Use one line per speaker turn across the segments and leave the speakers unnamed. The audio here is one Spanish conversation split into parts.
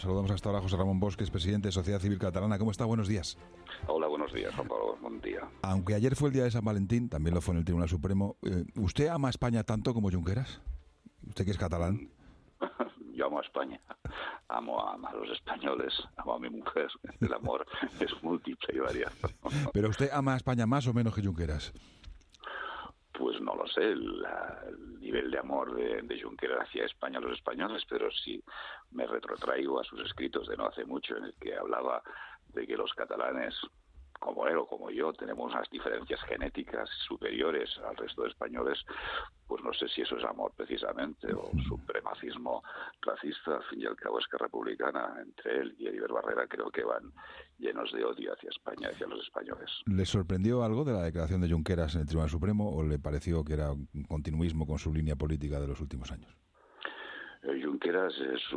Saludamos hasta ahora a José Ramón Bosch, que es presidente de Sociedad Civil Catalana. ¿Cómo está? Buenos días.
Hola, buenos días, Juan Pablo. Buen día.
Aunque ayer fue el día de San Valentín, también lo fue en el Tribunal Supremo. ¿Usted ama a España tanto como Junqueras? ¿Usted que es catalán?
Yo amo a España, amo a los españoles, amo a mi mujer. El amor es múltiple y variado.
¿Pero usted ama a España más o menos que Junqueras?
Pues no lo sé, el nivel de amor de Junqueras hacia España a los españoles, pero sí me retrotraigo a sus escritos de no hace mucho, en el que hablaba de que los catalanes, como él o como yo, tenemos unas diferencias genéticas superiores al resto de españoles. Pues no sé si eso es amor precisamente o supremacismo racista. Al fin y al cabo, es que republicana entre él y Heribert Barrera creo que van llenos de odio hacia España, hacia los españoles.
¿Le sorprendió algo de la declaración de Junqueras en el Tribunal Supremo o le pareció que era un continuismo con su línea política de los últimos años?
Junqueras es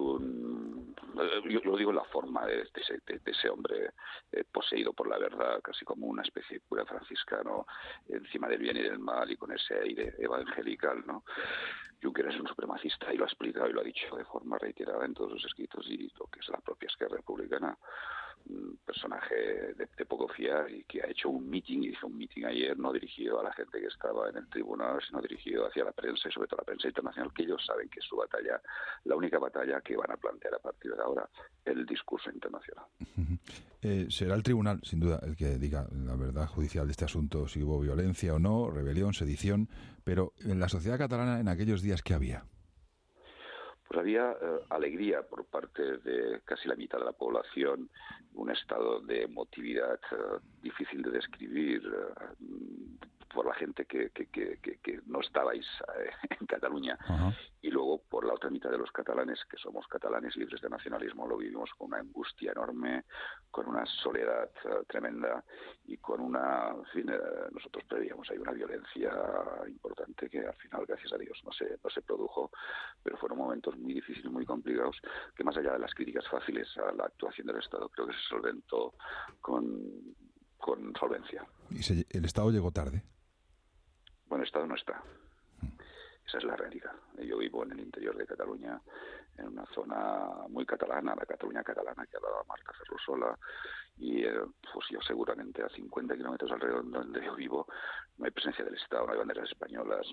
yo lo digo en la forma de ese hombre poseído por la verdad, casi como una especie de cura franciscano encima del bien y del mal y con ese aire evangelical, ¿no? Junqueras es un supremacista y lo ha explicado y lo ha dicho de forma reiterada en todos sus escritos, y lo que es la propia Esquerra Republicana, un personaje de poco fiar y que ha hecho un hizo un meeting ayer, no dirigido a la gente que estaba en el tribunal, sino dirigido hacia la prensa y sobre todo a la prensa internacional, que ellos saben que es su batalla, la única batalla que van a plantear a partir de ahora, el discurso internacional.
Será el tribunal, sin duda, el que diga la verdad judicial de este asunto, si hubo violencia o no, rebelión, sedición, pero en la sociedad catalana en aquellos días, ¿qué había?
Pues había alegría por parte de casi la mitad de la población, un estado de emotividad difícil de describir por la gente que no estabais en Cataluña. Uh-huh. Y luego por la otra mitad de los catalanes, que somos catalanes libres de nacionalismo, lo vivimos con una angustia enorme, con una soledad tremenda y con nosotros prevíamos ahí una violencia importante que al final, gracias a Dios, no se produjo, pero fueron momentos muy difíciles, muy complicados, que más allá de las críticas fáciles a la actuación del Estado, creo que se solventó con solvencia.
¿Y el Estado llegó tarde?
Bueno, el Estado no está. Esa es la realidad. Yo vivo en el interior de Cataluña, en una zona muy catalana, la Cataluña catalana que hablaba Marta Ferrusola, y pues yo seguramente a 50 kilómetros alrededor de donde yo vivo no hay presencia del Estado, no hay banderas españolas,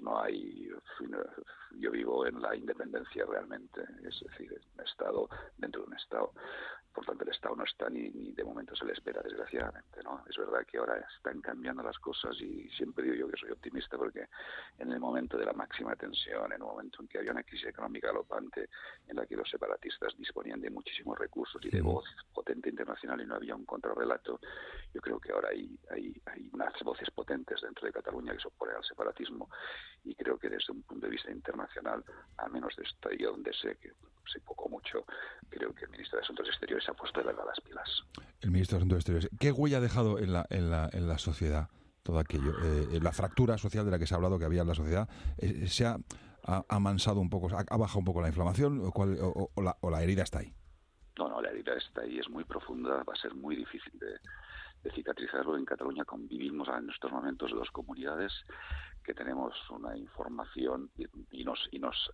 yo vivo en la independencia realmente, es decir, un Estado dentro de un Estado. Por tanto, el Estado no está ni de momento se le espera, desgraciadamente, ¿no? Es verdad que ahora están cambiando las cosas y siempre digo yo que soy optimista porque en el momento de la máxima tensión, en el momento en que había una crisis económica galopante, en la que los separatistas disponían de muchísimos recursos y de voz potente internacional y no había un contrarrelato, yo creo que ahora hay unas voces potentes dentro de Cataluña que se oponen al separatismo, y creo que desde un punto de vista internacional, al menos de esto yo donde sé poco mucho, creo que el ministro de Asuntos Exteriores se ha puesto de verdad las pilas.
El ministro de Asuntos Exteriores, ¿qué huella ha dejado en la sociedad todo aquello? La fractura social de la que se ha hablado que había en la sociedad, ¿se ha amansado un poco, ha bajado un poco la inflamación o la herida está ahí?
No, la herida está ahí, es muy profunda, va a ser muy difícil de cicatrizarlo. En Cataluña convivimos en estos momentos dos comunidades que tenemos una información y nos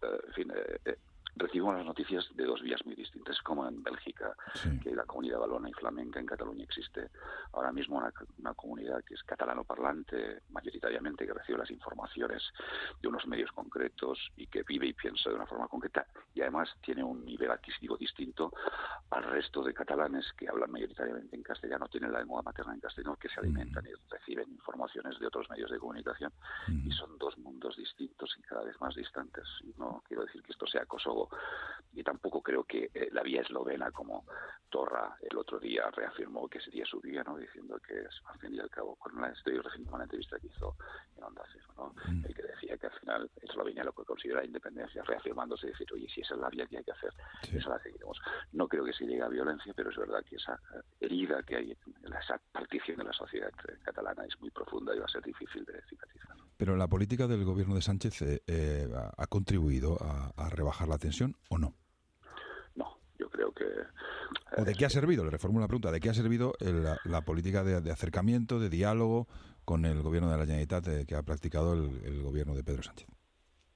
recibimos las noticias de dos vías muy distintas, como en Bélgica, sí, que la comunidad valona y flamenca. En Cataluña existe ahora mismo una comunidad que es catalanoparlante, mayoritariamente, que recibe las informaciones de unos medios concretos y que vive y piensa de una forma concreta, y además tiene un nivel adquisitivo distinto al resto de catalanes que hablan mayoritariamente en castellano, tienen la lengua materna en castellano, que se alimentan y reciben informaciones de otros medios de comunicación, y son dos mundos distintos y cada vez más distantes. Y no quiero decir que esto sea Kosovo, y tampoco creo que la vía eslovena, como Torra el otro día reafirmó que sería su vía, ¿no? Diciendo que es, al fin y al cabo, estoy refiriendo a una entrevista que hizo en Onda Cero, ¿no? El que decía que al final Eslovenia lo que considera independencia, reafirmándose y decir, oye, si esa es la vía que hay que hacer, sí, esa la seguiremos. No creo que se llegue a violencia, pero es verdad que esa herida que hay, esa partición de la sociedad catalana es muy profunda y va a ser difícil de cicatrizar.
Pero la política del gobierno de Sánchez ha contribuido a rebajar la tensión, ¿o no?
No, yo creo que...
¿O de qué ha servido? Le reformulo la pregunta. ¿De qué ha servido la política de acercamiento, de diálogo con el gobierno de la Generalitat que ha practicado el gobierno de Pedro Sánchez?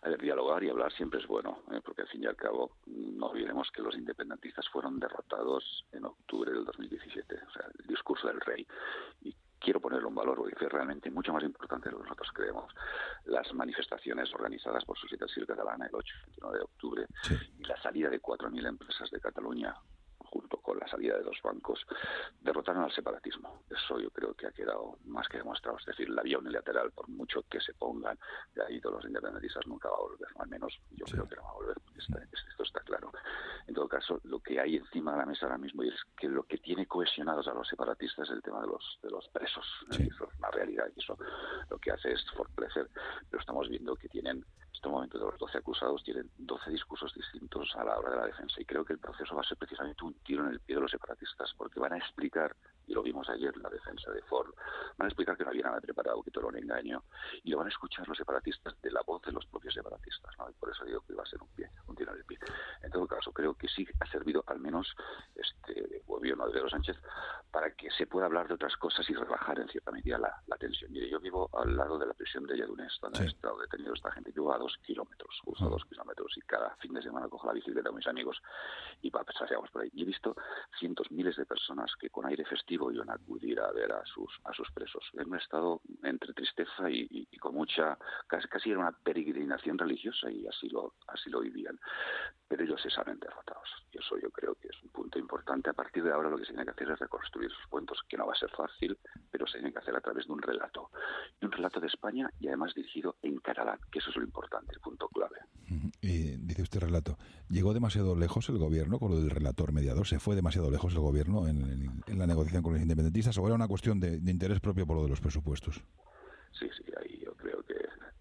dialogar y hablar siempre es bueno, porque al fin y al cabo no olvidemos que los independentistas fueron derrotados en octubre del 2017, o sea, el discurso del rey. Y quiero ponerlo en valor porque es realmente mucho más importante de lo que nosotros creemos. Las manifestaciones organizadas por Societat Civil Catalana el 8 y 29 de octubre y la salida de 4.000 empresas de Cataluña junto con la salida de 2 bancos, derrotaron al separatismo. Eso yo creo que ha quedado más que demostrado. Es decir, la vía unilateral, por mucho que se pongan de ahí todos los independentistas, nunca va a volver. Al menos yo creo que no va a volver. Esto está claro. En todo caso, lo que hay encima de la mesa ahora mismo es que lo que tiene cohesionados a los separatistas es el tema de los presos. Sí. Eso es una realidad y eso lo que hace es fortalecer. Pero estamos viendo que tienen, en este momento, de los 12 acusados, tienen 12 discursos distintos a la hora de la defensa. Y creo que el proceso va a ser precisamente un tiro en el pie de los separatistas, porque van a explicar, y lo vimos ayer en la defensa de Ford, van a explicar que no había nada preparado, que todo era un engaño, y lo van a escuchar los separatistas de la voz de los propios separatistas, ¿no? Y por eso digo que va a ser un tiro en el pie. En todo caso, creo que sí ha servido al menos este gobierno de Pedro Sánchez para que se pueda hablar de otras cosas y rebajar en cierta medida la tensión. Mire, yo vivo al lado de la prisión de Lledoners, donde ha estado detenido esta gente. Yo a 2 kilómetros, justo a 2 kilómetros, y cada fin de semana cojo la bicicleta con mis amigos y paseamos por ahí. Y he visto cientos, miles de personas que con aire festivo iban a acudir a ver a sus presos. En un estado entre tristeza y con mucha, casi era una peregrinación religiosa, y así lo vivían. Pero ellos se saben derrotados. Y eso yo creo que es un punto importante. A partir de ahora lo que se tiene que hacer es reconstruir esos cuentos, que no va a ser fácil, pero se tiene que hacer a través de un relato. Y un relato de España, y además dirigido en catalán, que eso es lo importante, el punto clave.
Y dice usted relato. ¿Llegó demasiado lejos el gobierno con lo del relator mediador? ¿Se fue demasiado lejos el gobierno en la negociación con los independentistas? ¿O era una cuestión de interés propio por lo de los presupuestos?
Sí, ahí yo creo que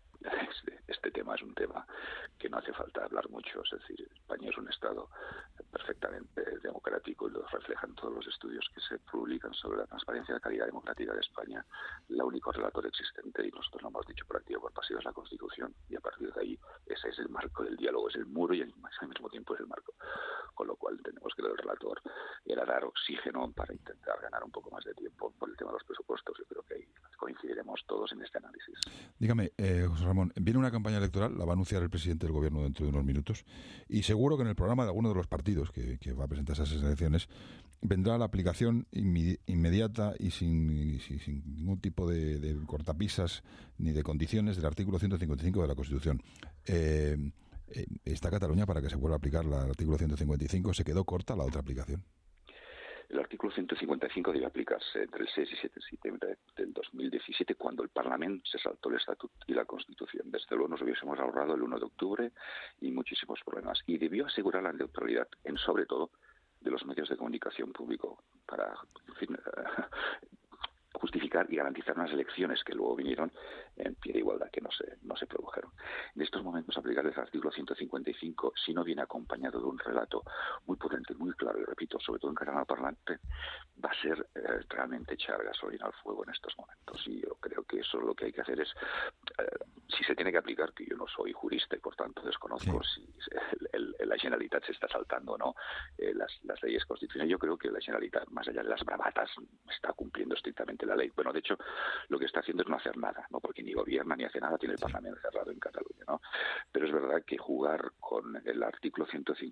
este tema es un tema que no hace falta hablar mucho. Es decir, España es un Estado perfectamente democrático y lo reflejan todos los estudios que se publican sobre la transparencia y la calidad democrática de España. El único relator existente, y nosotros lo hemos dicho por activa y por pasiva, es la Constitución, y a partir de ahí ese es el marco del diálogo, es el muro y al mismo tiempo es el marco. Con lo cual entendemos que el relator era dar oxígeno para intentar ganar un poco más de tiempo por el tema de los presupuestos. Yo creo que ahí coincidiremos todos en este análisis.
Dígame, José Ramón, viene una campaña electoral, la va a anunciar el presidente del gobierno dentro de unos minutos, y seguro que en el programa de alguno de los partidos que va a presentar esas elecciones vendrá la aplicación inmediata y sin ningún tipo de cortapisas ni de condiciones del artículo 155 de la Constitución. ¿Está Cataluña para que se vuelva a aplicar el artículo 155? ¿Se quedó corta la otra aplicación?
El artículo 155 debe aplicarse entre el 6 y 7 de septiembre del 2017, cuando el Parlamento se saltó el Estatuto y la Constitución. Desde luego nos hubiésemos ahorrado el 1 de octubre y muchísimos problemas. Y debió asegurar la neutralidad, sobre todo, de los medios de comunicación público para, en fin, justificar y garantizar unas elecciones que luego vinieron en pie de igualdad, que no se produjeron. En estos momentos, aplicar el artículo 155, si no viene acompañado de un relato muy potente, muy claro, y repito, sobre todo en catalán parlante, va a ser realmente echar gasolina al fuego en estos momentos. Y yo creo que eso lo que hay que hacer es, si se tiene que aplicar, que yo no soy jurista y por tanto desconozco si la Generalitat se está saltando o no las leyes constitucionales. Yo creo que la Generalitat, más allá de las bravatas, está cumpliendo estrictamente la ley. Bueno, de hecho, lo que está haciendo es no hacer nada, ¿no? Porque ni gobierna ni hace nada, tiene el Parlamento cerrado en Cataluña, ¿no? Pero es verdad que jugar con el artículo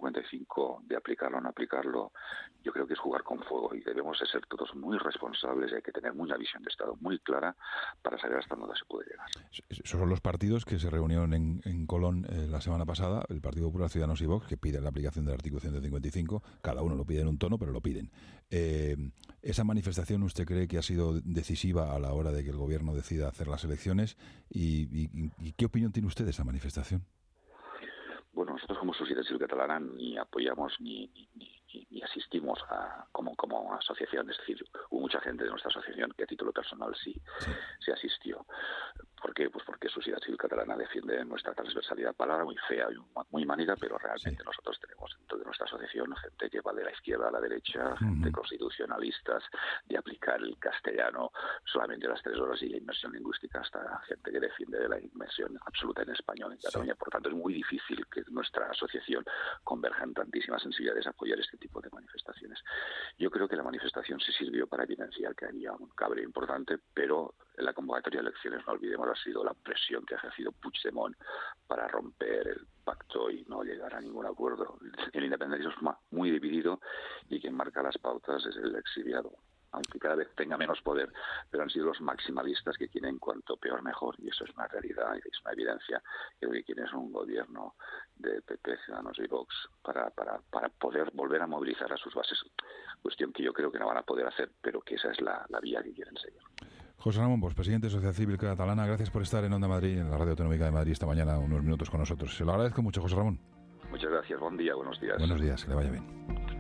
155 de aplicarlo o no aplicarlo, yo creo que es jugar con fuego, y debemos de ser todos muy responsables, y hay que tener una visión de Estado muy clara para saber hasta dónde se puede llegar.
Esos son los partidos que se reunieron en Colón la semana pasada, el Partido Popular, Ciudadanos y Vox, que piden la aplicación del artículo 155. Cada uno lo pide en un tono, pero lo piden. ¿Esa manifestación usted cree que ha sido decisiva a la hora de que el gobierno decida hacer las elecciones? ¿Y qué opinión tiene usted de esa manifestación?
Bueno, nosotros como Societat Civil Catalana ni apoyamos ni asistimos como asociación. Es decir, hubo mucha gente de nuestra asociación que a título personal sí asistió. ¿Por qué? Pues porque Societat Civil Catalana defiende nuestra transversalidad, palabra muy fea y muy manida, pero realmente nosotros tenemos dentro de nuestra asociación gente que va de la izquierda a la derecha, gente constitucionalistas, de aplicar el castellano solamente las 3 horas y la inmersión lingüística, hasta gente que defiende la inmersión absoluta en español en Cataluña. Por tanto, es muy difícil que nuestra asociación converja en tantísimas sensibilidades a apoyar este tipo de manifestaciones. Yo creo que la manifestación sí sirvió para evidenciar que había un cabreo importante, pero en la convocatoria de elecciones, no olvidemos, ha sido la presión que ha ejercido Puigdemont para romper el pacto y no llegar a ningún acuerdo. El independentismo es muy dividido y quien marca las pautas es el exiliado, aunque cada vez tenga menos poder, pero han sido los maximalistas que quieren cuanto peor mejor, y eso es una realidad, es una evidencia, que lo que quieren es un gobierno de PP, Ciudadanos y Vox para poder volver a movilizar a sus bases, cuestión que yo creo que no van a poder hacer, pero que esa es la vía que quieren seguir.
José Ramón Bosch, presidente de Sociedad Civil Catalana, gracias por estar en Onda Madrid, en la Radio Autonómica de Madrid, esta mañana, unos minutos con nosotros. Se lo agradezco mucho, José Ramón.
Muchas gracias, buen día, buenos días.
Buenos días, que le vaya bien.